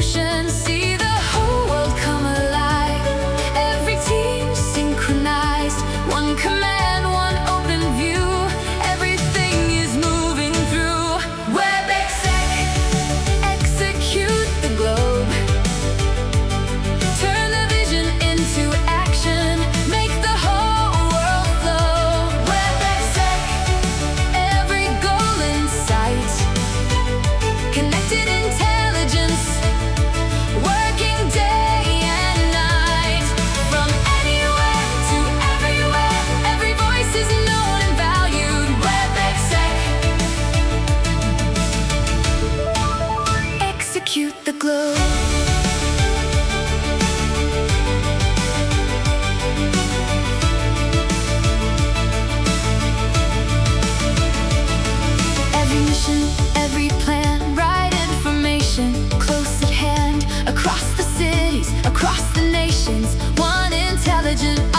solution. See the whole world come alive. Every team synchronized. One command, one open view. Everything is moving through. WebExec, execute the globe. Turn the vision into action. Make the whole world flow. WebExec, every goal in sight. Connected intelligence, working day and night. From anywhere to everywhere, every voice is known and valued. WebExec, execute the globe. Every mission, every plan, right information, close at hand. Across the cities, across the nations, one intelligent